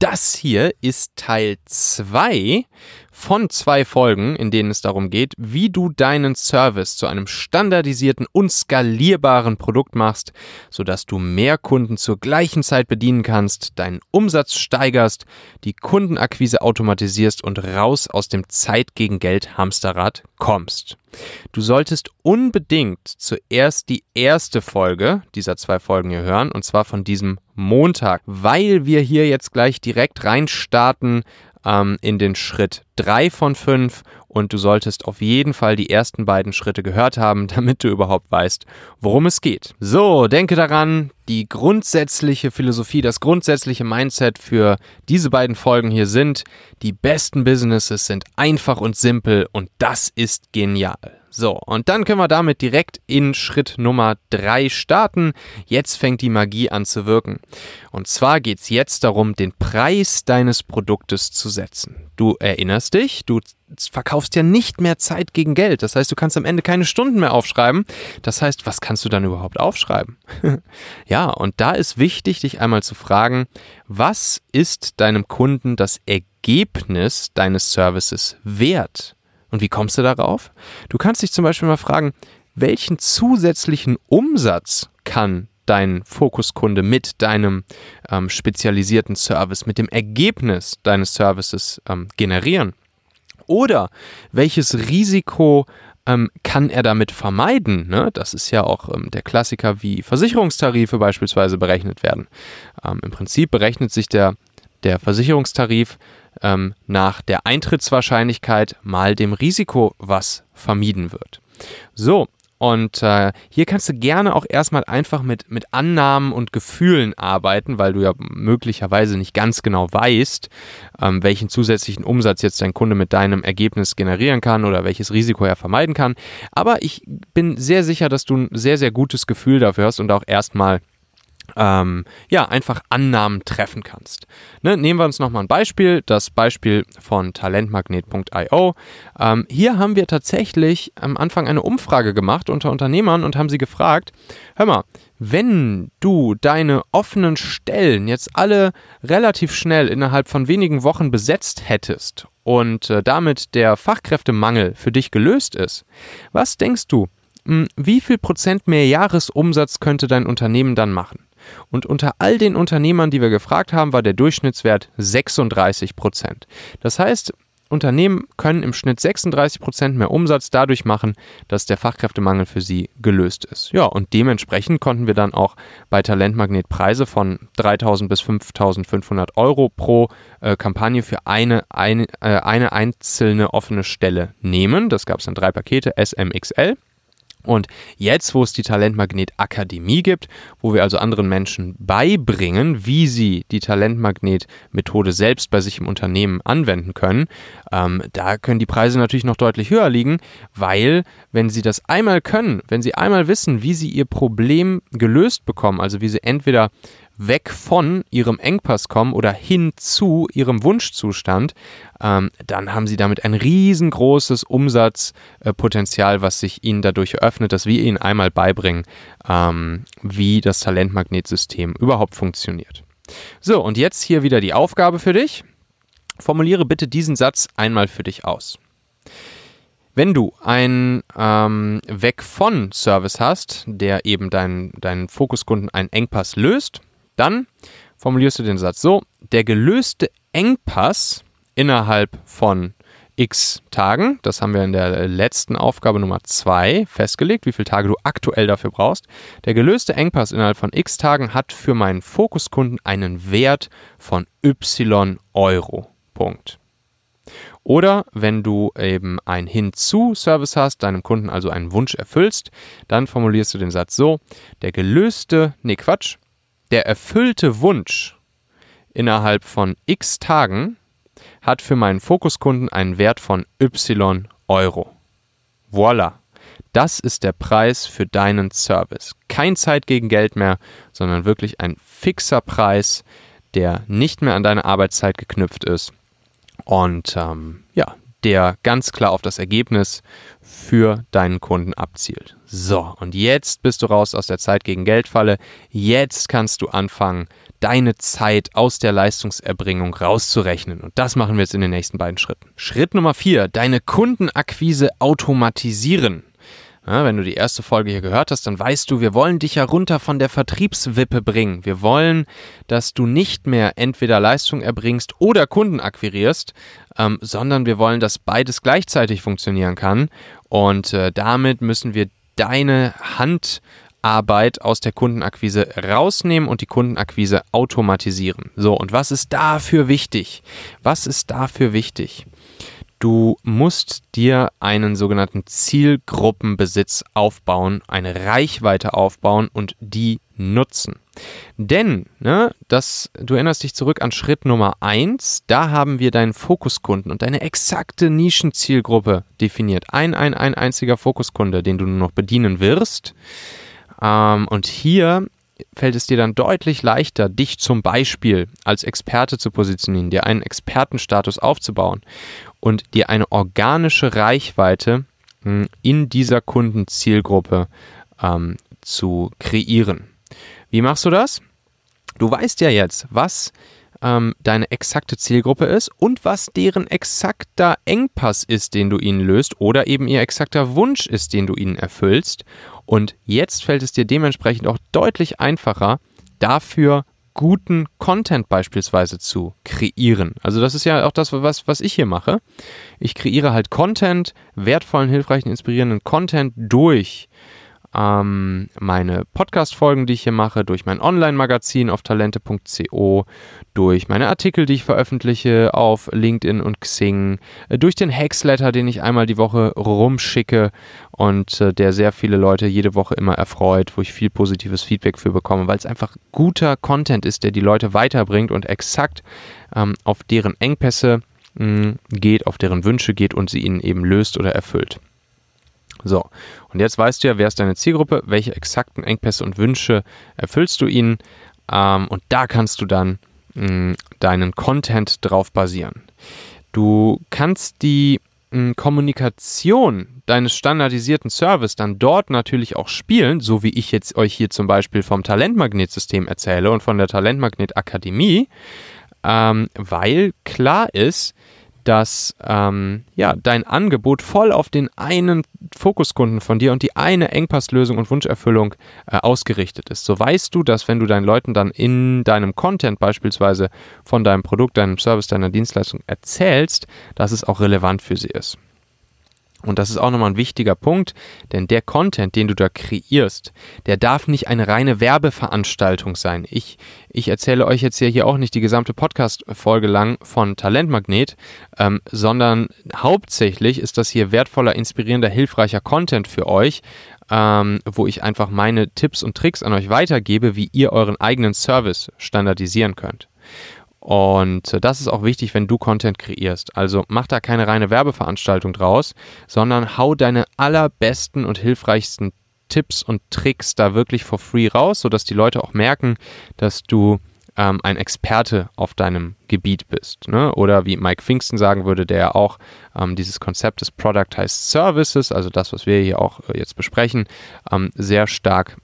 Das hier ist Teil 2 von 2 Folgen, in denen es darum geht, wie du deinen Service zu einem standardisierten und skalierbaren Produkt machst, sodass du mehr Kunden zur gleichen Zeit bedienen kannst, deinen Umsatz steigerst, die Kundenakquise automatisierst und raus aus dem Zeit-gegen-Geld-Hamsterrad kommst. Du solltest unbedingt zuerst die erste Folge dieser 2 Folgen hier hören, und zwar von diesem Montag, weil wir hier jetzt gleich direkt reinstarten in den Schritt 3 von 5 und du solltest auf jeden Fall die ersten beiden Schritte gehört haben, damit du überhaupt weißt, worum es geht. So, denke daran, die grundsätzliche Philosophie, das grundsätzliche Mindset für diese beiden Folgen hier sind: Die besten Businesses sind einfach und simpel und das ist genial. So, und dann können wir damit direkt in Schritt Nummer 3 starten. Jetzt fängt die Magie an zu wirken. Und zwar geht es jetzt darum, den Preis deines Produktes zu setzen. Du erinnerst dich, du verkaufst ja nicht mehr Zeit gegen Geld. Das heißt, du kannst am Ende keine Stunden mehr aufschreiben. Das heißt, was kannst du dann überhaupt aufschreiben? Ja, und da ist wichtig, dich einmal zu fragen, was ist deinem Kunden das Ergebnis deines Services wert? Und wie kommst du darauf? Du kannst dich zum Beispiel mal fragen, welchen zusätzlichen Umsatz kann dein Fokuskunde mit deinem spezialisierten Service, mit dem Ergebnis deines Services generieren? Oder welches Risiko kann er damit vermeiden? Ne? Das ist ja auch der Klassiker, wie Versicherungstarife beispielsweise berechnet werden. Im Prinzip berechnet sich der Versicherungstarif nach der Eintrittswahrscheinlichkeit mal dem Risiko, was vermieden wird. So, und hier kannst du gerne auch erstmal einfach mit Annahmen und Gefühlen arbeiten, weil du ja möglicherweise nicht ganz genau weißt, welchen zusätzlichen Umsatz jetzt dein Kunde mit deinem Ergebnis generieren kann oder welches Risiko er vermeiden kann. Aber ich bin sehr sicher, dass du ein sehr, sehr gutes Gefühl dafür hast und auch erstmal einfach Annahmen treffen kannst. Ne, nehmen wir uns nochmal ein Beispiel, das Beispiel von Talentmagnet.io. Hier haben wir tatsächlich am Anfang eine Umfrage gemacht unter Unternehmern und haben sie gefragt, hör mal, wenn du deine offenen Stellen jetzt alle relativ schnell innerhalb von wenigen Wochen besetzt hättest und damit der Fachkräftemangel für dich gelöst ist, was denkst du, wie viel Prozent mehr Jahresumsatz könnte dein Unternehmen dann machen? Und unter all den Unternehmern, die wir gefragt haben, war der Durchschnittswert 36%. Das heißt, Unternehmen können im Schnitt 36% mehr Umsatz dadurch machen, dass der Fachkräftemangel für sie gelöst ist. Ja, und dementsprechend konnten wir dann auch bei Talentmagnet Preise von 3.000 bis 5.500 Euro pro Kampagne für eine einzelne offene Stelle nehmen. Das gab es dann 3 Pakete, S, M, XL. Und jetzt, wo es die Talentmagnet Akademie gibt, wo wir also anderen Menschen beibringen, wie sie die Talentmagnet-Methode selbst bei sich im Unternehmen anwenden können, da können die Preise natürlich noch deutlich höher liegen, weil wenn sie das einmal können, wenn sie einmal wissen, wie sie ihr Problem gelöst bekommen, also wie sie entweder weg von ihrem Engpass kommen oder hin zu ihrem Wunschzustand, dann haben sie damit ein riesengroßes Umsatzpotenzial, was sich ihnen dadurch eröffnet, dass wir ihnen einmal beibringen, wie das Talentmagnetsystem überhaupt funktioniert. So, und jetzt hier wieder die Aufgabe für dich. Formuliere bitte diesen Satz einmal für dich aus. Wenn du einen Weg-von-Service hast, der eben deinen Fokuskunden einen Engpass löst, dann formulierst du den Satz so: Der gelöste Engpass innerhalb von x Tagen, das haben wir in der letzten Aufgabe Nummer 2 festgelegt, wie viele Tage du aktuell dafür brauchst. Der gelöste Engpass innerhalb von x Tagen hat für meinen Fokuskunden einen Wert von y Euro. Punkt. Oder wenn du eben ein Hinzu-Service hast, deinem Kunden also einen Wunsch erfüllst, dann formulierst du den Satz so: Der erfüllte Wunsch innerhalb von x Tagen hat für meinen Fokuskunden einen Wert von y Euro. Voilà. Das ist der Preis für deinen Service. Kein Zeit gegen Geld mehr, sondern wirklich ein fixer Preis, der nicht mehr an deine Arbeitszeit geknüpft ist und der ganz klar auf das Ergebnis für deinen Kunden abzielt. So, und jetzt bist du raus aus der Zeit gegen Geld Falle. Jetzt kannst du anfangen, deine Zeit aus der Leistungserbringung rauszurechnen. Und das machen wir jetzt in den nächsten beiden Schritten. Schritt Nummer 4, deine Kundenakquise automatisieren. Ja, wenn du die erste Folge hier gehört hast, dann weißt du, wir wollen dich ja runter von der Vertriebswippe bringen. Wir wollen, dass du nicht mehr entweder Leistung erbringst oder Kunden akquirierst, sondern wir wollen, dass beides gleichzeitig funktionieren kann. Und damit müssen wir deine Handarbeit aus der Kundenakquise rausnehmen und die Kundenakquise automatisieren. So, und was ist dafür wichtig? Du musst dir einen sogenannten Zielgruppenbesitz aufbauen, eine Reichweite aufbauen und die nutzen. Denn, du erinnerst dich zurück an Schritt Nummer 1, da haben wir deinen Fokuskunden und deine exakte Nischenzielgruppe definiert. Ein einziger Fokuskunde, den du nur noch bedienen wirst. Und hier fällt es dir dann deutlich leichter, dich zum Beispiel als Experte zu positionieren, dir einen Expertenstatus aufzubauen und dir eine organische Reichweite in dieser Kundenzielgruppe zu kreieren. Wie machst du das? Du weißt ja jetzt, was deine exakte Zielgruppe ist und was deren exakter Engpass ist, den du ihnen löst oder eben ihr exakter Wunsch ist, den du ihnen erfüllst. Und jetzt fällt es dir dementsprechend auch deutlich einfacher, dafür guten Content beispielsweise zu kreieren. Also das ist ja auch das, was ich hier mache. Ich kreiere halt Content, wertvollen, hilfreichen, inspirierenden Content durch meine Podcast-Folgen, die ich hier mache, durch mein Online-Magazin auf talente.co, durch meine Artikel, die ich veröffentliche auf LinkedIn und Xing, durch den Hacksletter, den ich einmal die Woche rumschicke und der sehr viele Leute jede Woche immer erfreut, wo ich viel positives Feedback für bekomme, weil es einfach guter Content ist, der die Leute weiterbringt und exakt auf deren Engpässe geht, auf deren Wünsche geht und sie ihnen eben löst oder erfüllt. So, und jetzt weißt du ja, wer ist deine Zielgruppe, welche exakten Engpässe und Wünsche erfüllst du ihnen und da kannst du dann deinen Content drauf basieren. Du kannst die Kommunikation deines standardisierten Service dann dort natürlich auch spielen, so wie ich jetzt euch hier zum Beispiel vom Talentmagnet-System erzähle und von der Talentmagnet-Akademie, weil klar ist, dass dein Angebot voll auf den einen Fokuskunden von dir und die eine Engpasslösung und Wunscherfüllung ausgerichtet ist. So weißt du, dass wenn du deinen Leuten dann in deinem Content beispielsweise von deinem Produkt, deinem Service, deiner Dienstleistung erzählst, dass es auch relevant für sie ist. Und das ist auch nochmal ein wichtiger Punkt, denn der Content, den du da kreierst, der darf nicht eine reine Werbeveranstaltung sein. Ich erzähle euch jetzt hier auch nicht die gesamte Podcast-Folge lang von Talentmagnet, sondern hauptsächlich ist das hier wertvoller, inspirierender, hilfreicher Content für euch, wo ich einfach meine Tipps und Tricks an euch weitergebe, wie ihr euren eigenen Service standardisieren könnt. Und das ist auch wichtig, wenn du Content kreierst. Also mach da keine reine Werbeveranstaltung draus, sondern hau deine allerbesten und hilfreichsten Tipps und Tricks da wirklich for free raus, sodass die Leute auch merken, dass du ein Experte auf deinem Gebiet bist. Ne? Oder wie Mike Pfingsten sagen würde, der ja auch dieses Konzept des Productized Services, also das, was wir hier auch jetzt besprechen, sehr stark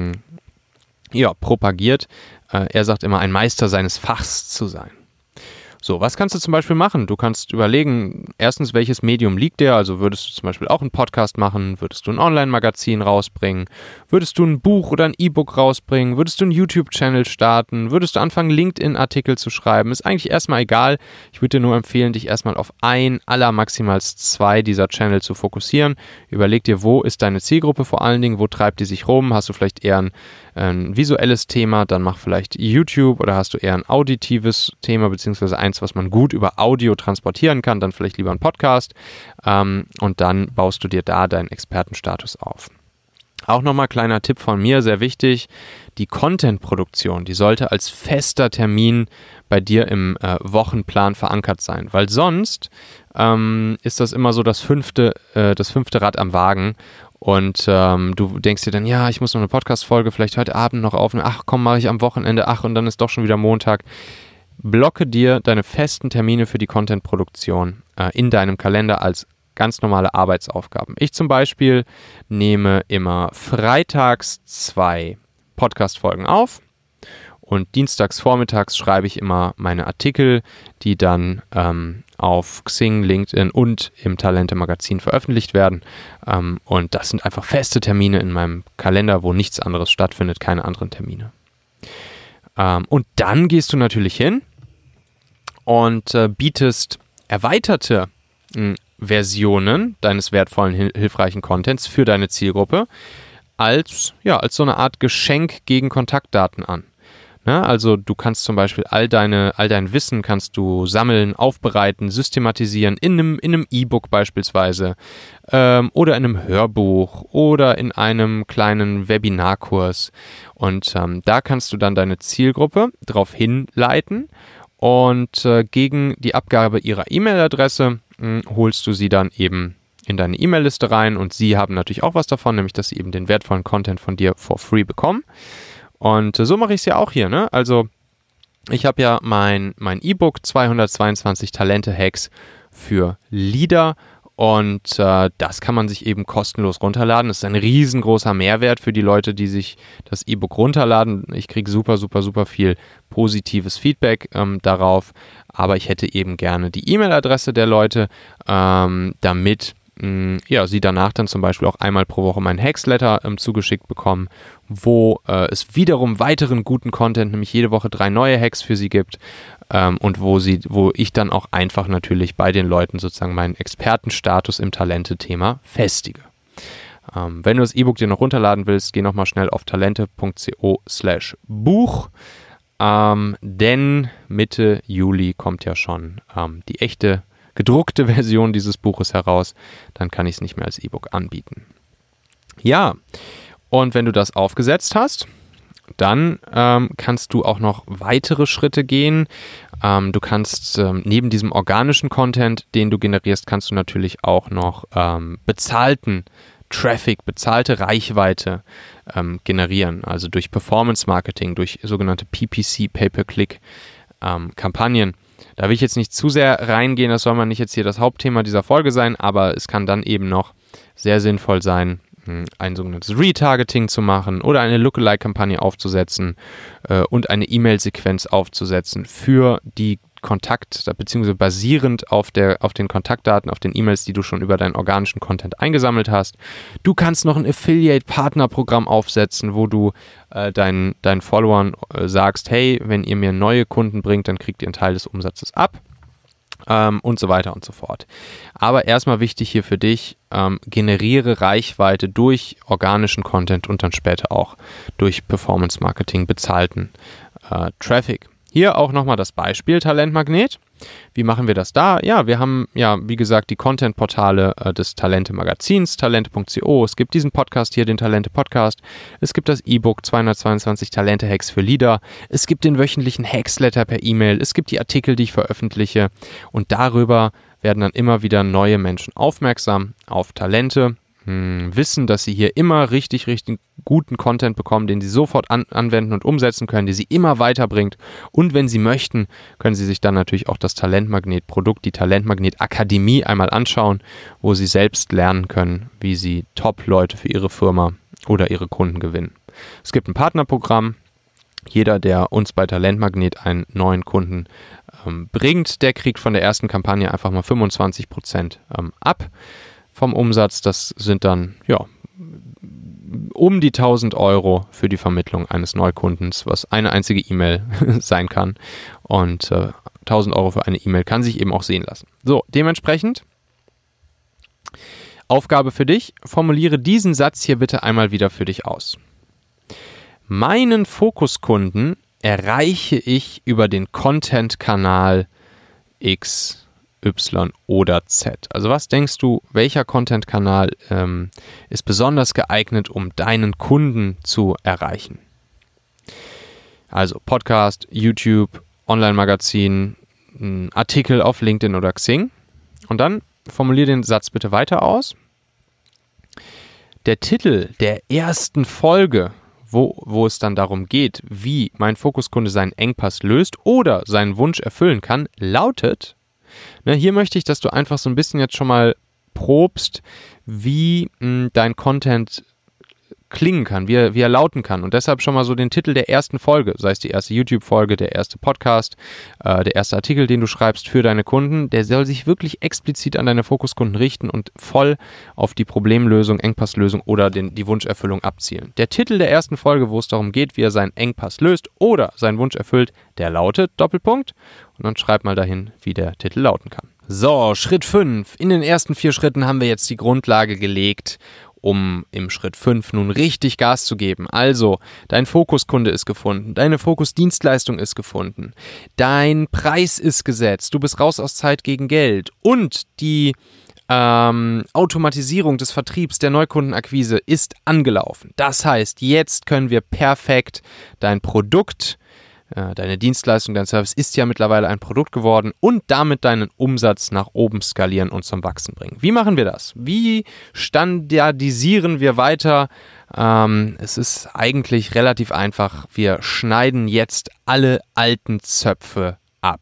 propagiert. Er sagt immer, ein Meister seines Fachs zu sein. So, was kannst du zum Beispiel machen? Du kannst überlegen, erstens, welches Medium liegt dir? Also würdest du zum Beispiel auch einen Podcast machen? Würdest du ein Online-Magazin rausbringen? Würdest du ein Buch oder ein E-Book rausbringen? Würdest du einen YouTube-Channel starten? Würdest du anfangen, LinkedIn-Artikel zu schreiben? Ist eigentlich erstmal egal. Ich würde dir nur empfehlen, dich erstmal auf maximal 2 dieser Channel zu fokussieren. Überleg dir, wo ist deine Zielgruppe vor allen Dingen? Wo treibt die sich rum? Hast du vielleicht eher ein visuelles Thema? Dann mach vielleicht YouTube, oder hast du eher ein auditives Thema, beziehungsweise eins, was man gut über Audio transportieren kann, dann vielleicht lieber ein Podcast, und dann baust du dir da deinen Expertenstatus auf. Auch nochmal kleiner Tipp von mir, sehr wichtig, die Content-Produktion, die sollte als fester Termin bei dir im Wochenplan verankert sein, weil sonst ist das immer so das fünfte Rad am Wagen. Und du denkst dir dann, ja, ich muss noch eine Podcast-Folge vielleicht heute Abend noch aufnehmen. Ach komm, mache ich am Wochenende. Ach, und dann ist doch schon wieder Montag. Blocke dir deine festen Termine für die Content-Produktion in deinem Kalender als ganz normale Arbeitsaufgaben. Ich zum Beispiel nehme immer freitags 2 Podcast-Folgen auf und dienstags vormittags schreibe ich immer meine Artikel, die dann auf Xing, LinkedIn und im Talente-Magazin veröffentlicht werden. Und das sind einfach feste Termine in meinem Kalender, wo nichts anderes stattfindet, keine anderen Termine. Und dann gehst du natürlich hin und bietest erweiterte Versionen deines wertvollen, hilfreichen Contents für deine Zielgruppe als so eine Art Geschenk gegen Kontaktdaten an. Ne? Also du kannst zum Beispiel all dein Wissen kannst du sammeln, aufbereiten, systematisieren in einem E-Book beispielsweise oder in einem Hörbuch oder in einem kleinen Webinarkurs. Und da kannst du dann deine Zielgruppe darauf hinleiten und gegen die Abgabe ihrer E-Mail-Adresse holst du sie dann eben in deine E-Mail-Liste rein und sie haben natürlich auch was davon, nämlich dass sie eben den wertvollen Content von dir for free bekommen. Und so mache ich es ja auch hier, ne? Also ich habe ja mein E-Book 222 Talente-Hacks für Leader und das kann man sich eben kostenlos runterladen. Das ist ein riesengroßer Mehrwert für die Leute, die sich das E-Book runterladen. Ich kriege super, super, super viel positives Feedback darauf, aber ich hätte eben gerne die E-Mail-Adresse der Leute, damit sie danach dann zum Beispiel auch einmal pro Woche meinen Hacksletter zugeschickt bekommen, wo es wiederum weiteren guten Content, nämlich jede Woche 3 neue Hacks für sie gibt und wo ich dann auch einfach natürlich bei den Leuten sozusagen meinen Expertenstatus im Talente-Thema festige. Wenn du das E-Book dir noch runterladen willst, geh nochmal schnell auf talente.co/Buch, denn Mitte Juli kommt ja schon die echte gedruckte Version dieses Buches heraus, dann kann ich es nicht mehr als E-Book anbieten. Ja, und wenn du das aufgesetzt hast, dann kannst du auch noch weitere Schritte gehen. Du kannst neben diesem organischen Content, den du generierst, kannst du natürlich auch noch bezahlten Traffic, bezahlte Reichweite generieren, also durch Performance Marketing, durch sogenannte PPC, Pay-per-Click Kampagnen. Da will ich jetzt nicht zu sehr reingehen, das soll mal nicht jetzt hier das Hauptthema dieser Folge sein, aber es kann dann eben noch sehr sinnvoll sein, ein sogenanntes Retargeting zu machen oder eine Lookalike-Kampagne aufzusetzen und eine E-Mail-Sequenz aufzusetzen für die beziehungsweise basierend auf den Kontaktdaten, auf den E-Mails, die du schon über deinen organischen Content eingesammelt hast. Du kannst noch ein Affiliate-Partner-Programm aufsetzen, wo du deinen Followern sagst, hey, wenn ihr mir neue Kunden bringt, dann kriegt ihr einen Teil des Umsatzes ab und so weiter und so fort. Aber erstmal wichtig hier für dich, generiere Reichweite durch organischen Content und dann später auch durch Performance-Marketing bezahlten Traffic. Hier auch nochmal das Beispiel Talentmagnet. Wie machen wir das da? Ja, wir haben ja, wie gesagt, die Content-Portale des Talente-Magazins, talente.co. Es gibt diesen Podcast hier, den Talente-Podcast. Es gibt das E-Book 222 Talente-Hacks für Leader. Es gibt den wöchentlichen Hacksletter per E-Mail. Es gibt die Artikel, die ich veröffentliche. Und darüber werden dann immer wieder neue Menschen aufmerksam auf Talente, wissen, dass sie hier immer richtig, richtig guten Content bekommen, den sie sofort anwenden und umsetzen können, die sie immer weiterbringt. Und wenn sie möchten, können sie sich dann natürlich auch das Talentmagnet-Produkt, die Talentmagnet-Akademie einmal anschauen, wo sie selbst lernen können, wie sie Top-Leute für ihre Firma oder ihre Kunden gewinnen. Es gibt ein Partnerprogramm. Jeder, der uns bei Talentmagnet einen neuen Kunden bringt, der kriegt von der ersten Kampagne einfach mal 25% ab vom Umsatz. Das sind dann um die 1.000 Euro für die Vermittlung eines Neukundens, was eine einzige E-Mail sein kann. Und 1.000 Euro für eine E-Mail kann sich eben auch sehen lassen. So, dementsprechend Aufgabe für dich, formuliere diesen Satz hier bitte einmal wieder für dich aus. Meinen Fokuskunden erreiche ich über den Content-Kanal X, Y oder Z. Also was denkst du, welcher Content-Kanal ist besonders geeignet, um deinen Kunden zu erreichen? Also Podcast, YouTube, Online-Magazin, Artikel auf LinkedIn oder Xing. Und dann formuliere den Satz bitte weiter aus. Der Titel der ersten Folge, wo es dann darum geht, wie mein Fokuskunde seinen Engpass löst oder seinen Wunsch erfüllen kann, lautet: Hier möchte ich, dass du einfach so ein bisschen jetzt schon mal probst, wie dein Content klingen kann, wie er lauten kann. Und deshalb schon mal so den Titel der ersten Folge, sei es die erste YouTube-Folge, der erste Podcast, der erste Artikel, den du schreibst für deine Kunden, der soll sich wirklich explizit an deine Fokuskunden richten und voll auf die Problemlösung, Engpasslösung oder die Wunscherfüllung abzielen. Der Titel der ersten Folge, wo es darum geht, wie er seinen Engpass löst oder seinen Wunsch erfüllt, der lautet Doppelpunkt. Und dann schreib mal dahin, wie der Titel lauten kann. So, Schritt 5. In den ersten 4 Schritten haben wir jetzt die Grundlage gelegt, um im Schritt 5 nun richtig Gas zu geben. Also, dein Fokuskunde ist gefunden, deine Fokusdienstleistung ist gefunden, dein Preis ist gesetzt, du bist raus aus Zeit gegen Geld und die Automatisierung des Vertriebs der Neukundenakquise ist angelaufen. Das heißt, jetzt können wir perfekt dein Produkt, deine Dienstleistung, dein Service ist ja mittlerweile ein Produkt geworden und damit deinen Umsatz nach oben skalieren und zum Wachsen bringen. Wie machen wir das? Wie standardisieren wir weiter? Es ist eigentlich relativ einfach. Wir schneiden jetzt alle alten Zöpfe ab.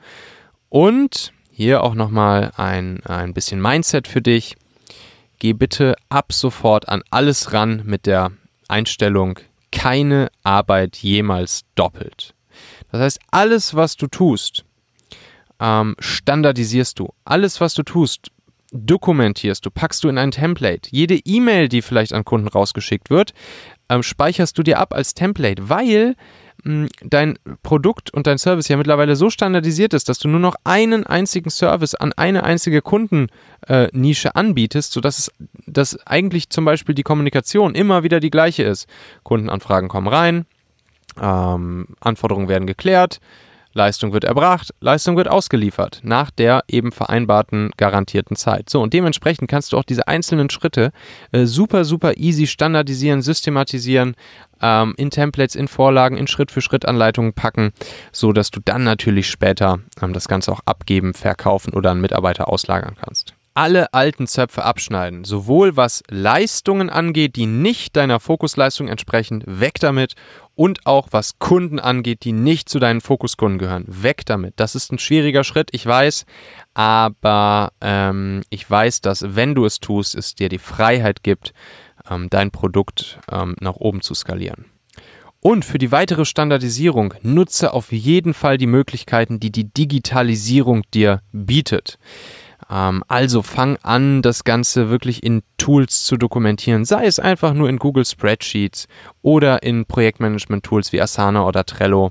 Und hier auch nochmal ein bisschen Mindset für dich. Geh bitte ab sofort an alles ran mit der Einstellung, keine Arbeit jemals doppelt. Das heißt, alles, was du tust, standardisierst du. Alles, was du tust, dokumentierst du, packst du in ein Template. Jede E-Mail, die vielleicht an Kunden rausgeschickt wird, speicherst du dir ab als Template, weil dein Produkt und dein Service ja mittlerweile so standardisiert ist, dass du nur noch einen einzigen Service an eine einzige Kundennische anbietest, sodass dass eigentlich zum Beispiel die Kommunikation immer wieder die gleiche ist. Kundenanfragen kommen rein, Anforderungen werden geklärt, Leistung wird erbracht, Leistung wird ausgeliefert nach der eben vereinbarten garantierten Zeit. So, und dementsprechend kannst du auch diese einzelnen Schritte super, super easy standardisieren, systematisieren, in Templates, in Vorlagen, in Schritt-für-Schritt-Anleitungen packen, so dass du dann natürlich später das Ganze auch abgeben, verkaufen oder an Mitarbeiter auslagern kannst. Alle alten Zöpfe abschneiden, sowohl was Leistungen angeht, die nicht deiner Fokusleistung entsprechen, weg damit, und auch was Kunden angeht, die nicht zu deinen Fokuskunden gehören, weg damit. Das ist ein schwieriger Schritt, ich weiß, aber ich weiß, dass wenn du es tust, es dir die Freiheit gibt, dein Produkt nach oben zu skalieren. Und für die weitere Standardisierung nutze auf jeden Fall die Möglichkeiten, die die Digitalisierung dir bietet. Also fang an, das Ganze wirklich in Tools zu dokumentieren, sei es einfach nur in Google Spreadsheets oder in Projektmanagement-Tools wie Asana oder Trello.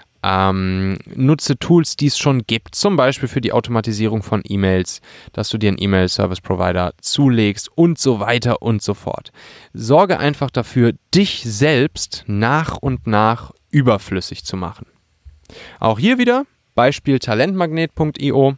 Nutze Tools, die es schon gibt, zum Beispiel für die Automatisierung von E-Mails, dass du dir einen E-Mail-Service-Provider zulegst und so weiter und so fort. Sorge einfach dafür, dich selbst nach und nach überflüssig zu machen. Auch hier wieder Beispiel talentmagnet.io.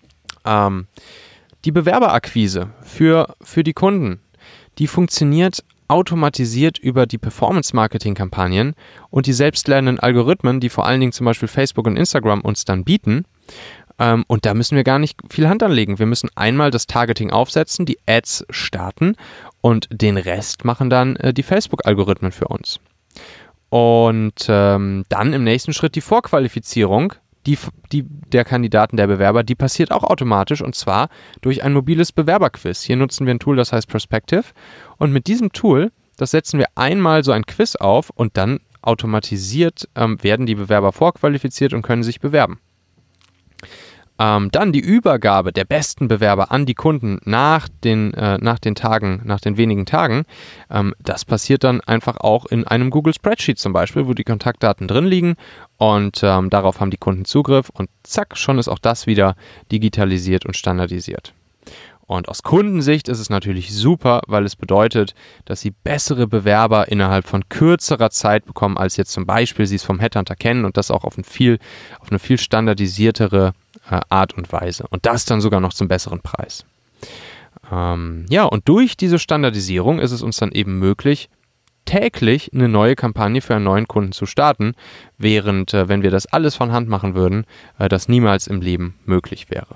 Die Bewerberakquise für die Kunden, die funktioniert automatisiert über die Performance-Marketing-Kampagnen und die selbstlernenden Algorithmen, die vor allen Dingen zum Beispiel Facebook und Instagram uns dann bieten. Und da müssen wir gar nicht viel Hand anlegen. Wir müssen einmal das Targeting aufsetzen, die Ads starten und den Rest machen dann die Facebook-Algorithmen für uns. Und dann im nächsten Schritt die Vorqualifizierung der Kandidaten, der Bewerber, die passiert auch automatisch und zwar durch ein mobiles Bewerberquiz. Hier nutzen wir ein Tool, das heißt Perspective und mit diesem Tool, das setzen wir einmal so ein Quiz auf und dann automatisiert werden die Bewerber vorqualifiziert und können sich bewerben. Dann die Übergabe der besten Bewerber an die Kunden nach den wenigen Tagen, das passiert dann einfach auch in einem Google Spreadsheet zum Beispiel, wo die Kontaktdaten drin liegen und darauf haben die Kunden Zugriff und zack, schon ist auch das wieder digitalisiert und standardisiert. Und aus Kundensicht ist es natürlich super, weil es bedeutet, dass sie bessere Bewerber innerhalb von kürzerer Zeit bekommen, als jetzt zum Beispiel sie es vom Headhunter kennen und das auch auf eine viel standardisiertere Art und Weise. Und das dann sogar noch zum besseren Preis. Und durch diese Standardisierung ist es uns dann eben möglich, täglich eine neue Kampagne für einen neuen Kunden zu starten, während, wenn wir das alles von Hand machen würden, das niemals im Leben möglich wäre.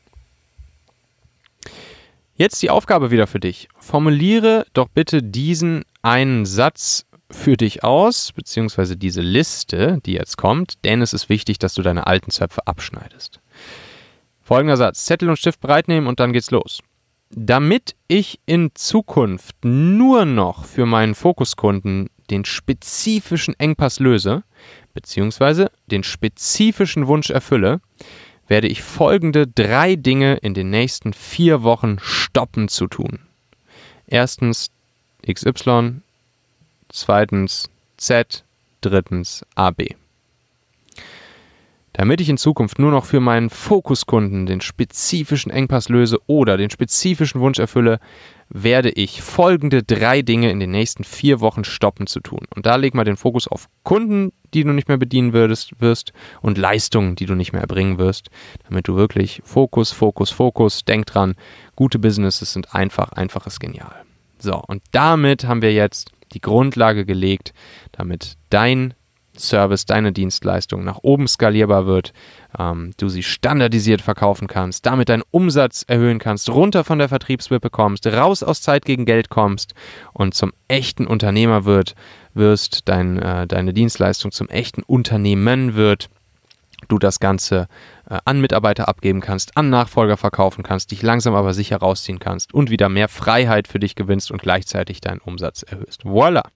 Jetzt die Aufgabe wieder für dich. Formuliere doch bitte diesen einen Satz für dich aus, beziehungsweise diese Liste, die jetzt kommt, denn es ist wichtig, dass du deine alten Zöpfe abschneidest. Folgender Satz: Zettel und Stift bereitnehmen und dann geht's los. Damit ich in Zukunft nur noch für meinen Fokuskunden den spezifischen Engpass löse, beziehungsweise den spezifischen Wunsch erfülle, werde ich folgende 3 Dinge in den nächsten 4 Wochen stoppen zu tun. Erstens XY, zweitens Z, drittens AB. Damit ich in Zukunft nur noch für meinen Fokuskunden den spezifischen Engpass löse oder den spezifischen Wunsch erfülle, werde ich folgende 3 Dinge in den nächsten 4 Wochen stoppen zu tun. Und da leg mal den Fokus auf Kunden, die du nicht mehr bedienen wirst und Leistungen, die du nicht mehr erbringen wirst, damit du wirklich Fokus, denk dran, gute Businesses sind einfach ist genial. So, und damit haben wir jetzt die Grundlage gelegt, damit dein Service, deine Dienstleistung nach oben skalierbar wird, du sie standardisiert verkaufen kannst, damit deinen Umsatz erhöhen kannst, runter von der Vertriebswippe kommst, raus aus Zeit gegen Geld kommst und zum echten Unternehmer wirst, deine Dienstleistung zum echten Unternehmen wird, du das Ganze an Mitarbeiter abgeben kannst, an Nachfolger verkaufen kannst, dich langsam aber sicher rausziehen kannst und wieder mehr Freiheit für dich gewinnst und gleichzeitig deinen Umsatz erhöhst. Voila!